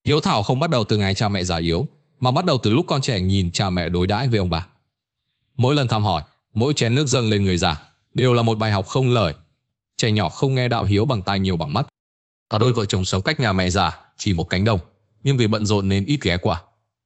Hiếu thảo không bắt đầu từ ngày cha mẹ già yếu, mà bắt đầu từ lúc con trẻ nhìn cha mẹ đối đãi với ông bà. Mỗi lần thăm hỏi, mỗi chén nước dâng lên người già đều là một bài học không lời. Trẻ nhỏ không nghe đạo hiếu bằng tai nhiều bằng mắt. Cả đôi vợ chồng sống cách nhà mẹ già chỉ một cánh đồng, nhưng vì bận rộn nên ít ghé qua.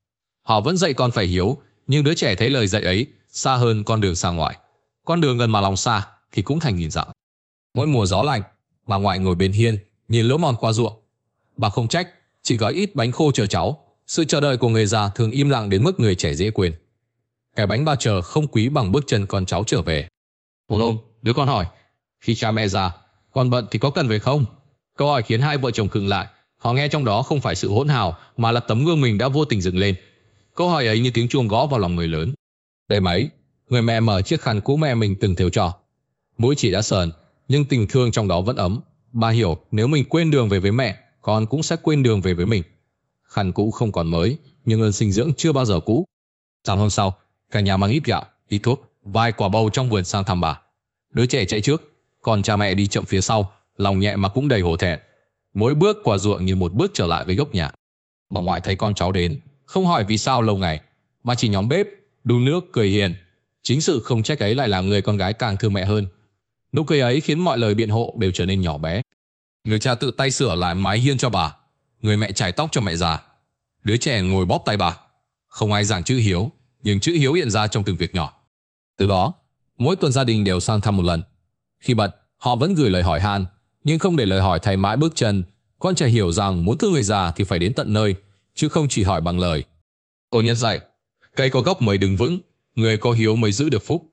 Họ vẫn dạy con phải hiếu, nhưng đứa trẻ thấy lời dạy ấy xa hơn con đường xa ngoại. Con đường gần mà lòng xa thì cũng thành nghìn dặm. Mỗi mùa gió lạnh, bà ngoại ngồi bên hiên, nhìn lỗ mòn qua ruộng. Bà không trách, chỉ gói ít bánh khô chờ cháu. Sự chờ đợi của người già thường im lặng đến mức người trẻ dễ quên. Cái bánh bà chờ không quý bằng bước chân con cháu trở về. Một hôm, đứa con hỏi, khi cha mẹ già, con bận thì có cần về không? Câu hỏi khiến hai vợ chồng khựng lại. Họ nghe trong đó không phải sự hỗn hào, mà là tấm gương mình đã vô tình dựng lên. Câu hỏi ấy như tiếng chuông gõ vào lòng người lớn. Đêm ấy, người mẹ mở chiếc khăn cũ mẹ mình từng thêu cho. Mũi chỉ đã sờn, nhưng tình thương trong đó vẫn ấm. Bà hiểu nếu mình quên đường về với mẹ, con cũng sẽ quên đường về với mình. Khăn cũ không còn mới, nhưng ơn sinh dưỡng chưa bao giờ cũ. Sáng hôm sau, cả nhà mang ít gạo, ít thuốc, vài quả bầu trong vườn sang thăm bà. Đứa trẻ chạy trước, còn cha mẹ đi chậm phía sau, lòng nhẹ mà cũng đầy hổ thẹn. Mỗi bước qua ruộng như một bước trở lại với gốc nhà. Bà ngoại thấy con cháu đến, không hỏi vì sao lâu ngày, mà chỉ nhóm bếp, đun nước, cười hiền. Chính sự không trách ấy lại làm người con gái càng thương mẹ hơn. Nụ cười ấy khiến mọi lời biện hộ đều trở nên nhỏ bé. Người cha tự tay sửa lại mái hiên cho bà, người mẹ chải tóc cho mẹ già. Đứa trẻ ngồi bóp tay bà. Không ai giảng chữ hiếu, nhưng chữ hiếu hiện ra trong từng việc nhỏ. Từ đó, mỗi tuần gia đình đều sang thăm một lần. Khi bận, họ vẫn gửi lời hỏi han, nhưng không để lời hỏi thay mãi bước chân. Con trẻ hiểu rằng muốn thương người già thì phải đến tận nơi, chứ không chỉ hỏi bằng lời. Cô nhân dạy, cây có gốc mới đứng vững, người có hiếu mới giữ được phúc.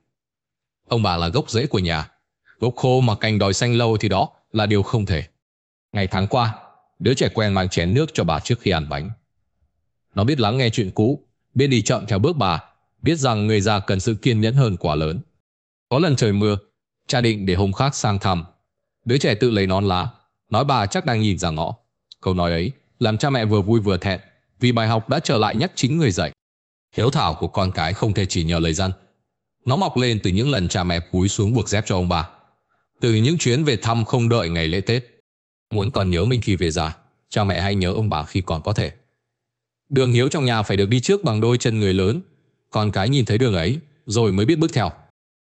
Ông bà là gốc rễ của nhà. Gốc khô mà cành đòi xanh lâu thì đó là điều không thể. Ngày tháng qua, đứa trẻ quen mang chén nước cho bà trước khi ăn bánh. Nó biết lắng nghe chuyện cũ, biết đi chậm theo bước bà, biết rằng người già cần sự kiên nhẫn hơn quả lớn. Có lần trời mưa, cha định để hôm khác sang thăm. Đứa trẻ tự lấy nón lá, nói bà chắc đang nhìn ra ngõ. Câu nói ấy làm cha mẹ vừa vui vừa thẹn, vì bài học đã trở lại nhắc chính người dạy. Hiếu thảo của con cái không thể chỉ nhờ lời dân. Nó mọc lên từ những lần cha mẹ cúi xuống buộc dép cho ông bà, từ những chuyến về thăm không đợi ngày lễ Tết. Muốn con nhớ mình khi về già, cha mẹ hãy nhớ ông bà khi còn có thể. Đường hiếu trong nhà phải được đi trước bằng đôi chân người lớn. Con cái nhìn thấy đường ấy, rồi mới biết bước theo.